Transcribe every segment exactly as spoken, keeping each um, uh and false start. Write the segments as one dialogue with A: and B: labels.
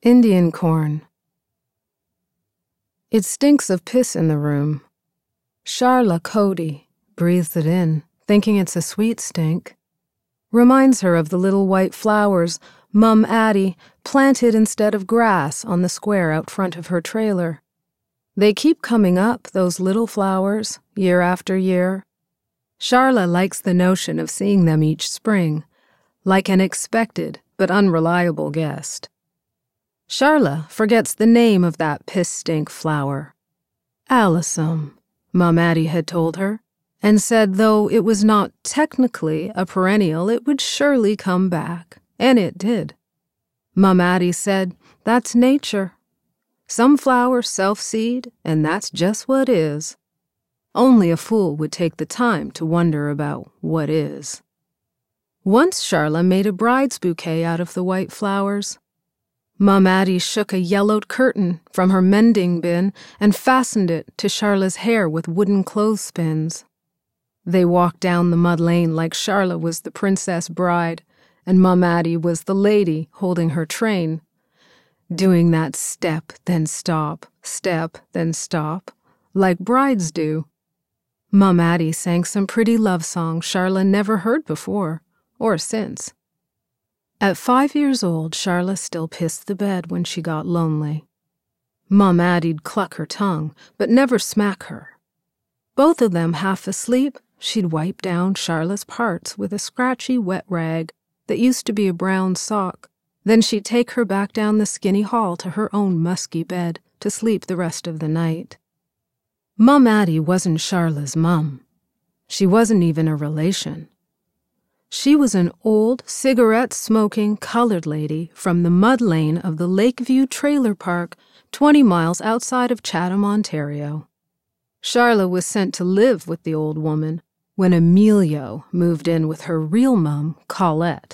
A: Indian corn. It stinks of piss in the room. Charla Cody breathes it in, thinking it's a sweet stink. Reminds her of the little white flowers Mum Addie planted instead of grass on the square out front of her trailer. They keep coming up, those little flowers, year after year. Charla likes the notion of seeing them each spring, like an expected but unreliable guest. Charla forgets the name of that piss-stink flower. Alyssum, Mum Addie had told her, and said though it was not technically a perennial, it would surely come back, and it did. Mum Addie said, that's nature. Some flowers self-seed, and that's just what is. Only a fool would take the time to wonder about what is. Once Charla made a bride's bouquet out of the white flowers. Mum Addie shook a yellowed curtain from her mending bin and fastened it to Charla's hair with wooden clothespins. They walked down the mud lane like Charla was the princess bride, and Mum Addie was the lady holding her train, doing that step, then stop, step, then stop, like brides do. Mum Addie sang some pretty love songs Charla never heard before, or since. At five years old, Charla still pissed the bed when she got lonely. Mum Addie'd cluck her tongue, but never smack her. Both of them half asleep, she'd wipe down Charla's parts with a scratchy wet rag that used to be a brown sock. Then she'd take her back down the skinny hall to her own musky bed to sleep the rest of the night. Mum Addie wasn't Charla's mum. She wasn't even a relation. She was an old, cigarette-smoking colored lady from the mud lane of the Lakeview Trailer Park, twenty miles outside of Chatham, Ontario. Charla was sent to live with the old woman when Emilio moved in with her real mum, Colette.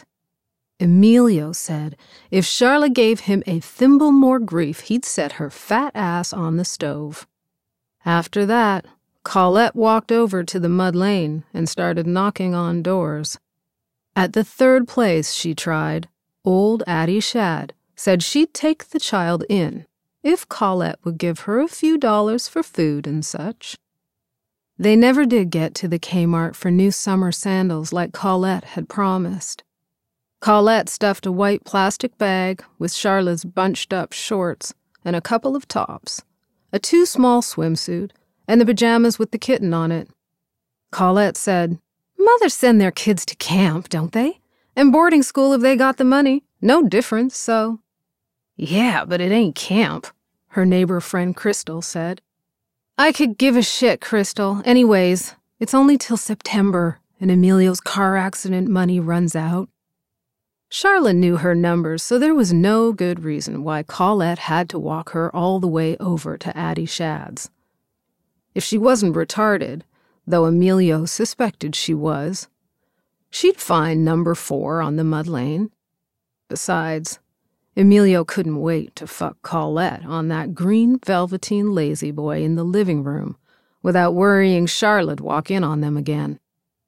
A: Emilio said if Charla gave him a thimble more grief, he'd set her fat ass on the stove. After that, Colette walked over to the mud lane and started knocking on doors. At the third place she tried, old Addie Shad said she'd take the child in if Colette would give her a few dollars for food and such. They never did get to the Kmart for new summer sandals like Colette had promised. Colette stuffed a white plastic bag with Charla's bunched-up shorts and a couple of tops, a too-small swimsuit, and the pajamas with the kitten on it. Colette said, Mothers send their kids to camp, don't they? And boarding school if they got the money. No difference, so. Yeah, but it ain't camp, her neighbor friend Crystal said. I could give a shit, Crystal. Anyways, it's only till September, and Emilio's car accident money runs out. Charla knew her numbers, so there was no good reason why Colette had to walk her all the way over to Addie Shad's. If she wasn't retarded, though Emilio suspected she was, she'd find number four on the mud lane. Besides, Emilio couldn't wait to fuck Colette on that green velveteen lazy boy in the living room without worrying Charla'd walk in on them again.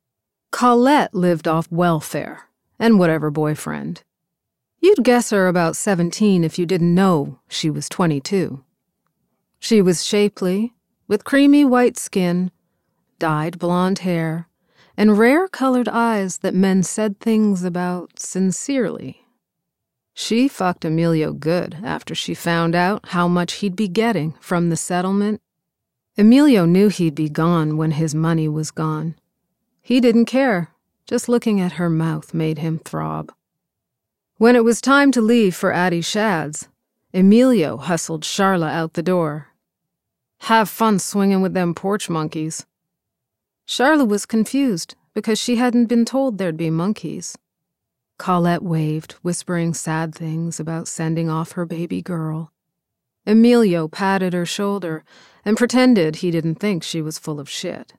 A: Colette lived off welfare and whatever boyfriend. You'd guess her about seventeen if you didn't know she was twenty-two. She was shapely, with creamy white skin, dyed blonde hair, and rare-colored eyes that men said things about sincerely. She fucked Emilio good after she found out how much he'd be getting from the settlement. Emilio knew he'd be gone when his money was gone. He didn't care. Just looking at her mouth made him throb. When it was time to leave for Addie Shad's, Emilio hustled Charla out the door. Have fun swinging with them porch monkeys. Charla was confused because she hadn't been told there'd be monkeys. Colette waved, whispering sad things about sending off her baby girl. Emilio patted her shoulder and pretended he didn't think she was full of shit.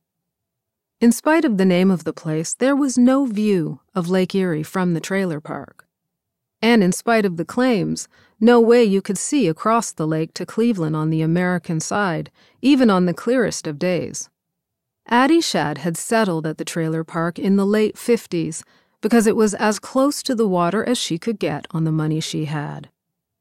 A: In spite of the name of the place, there was no view of Lake Erie from the trailer park. And in spite of the claims, no way you could see across the lake to Cleveland on the American side, even on the clearest of days. Addie Shad had settled at the trailer park in the late fifties because it was as close to the water as she could get on the money she had.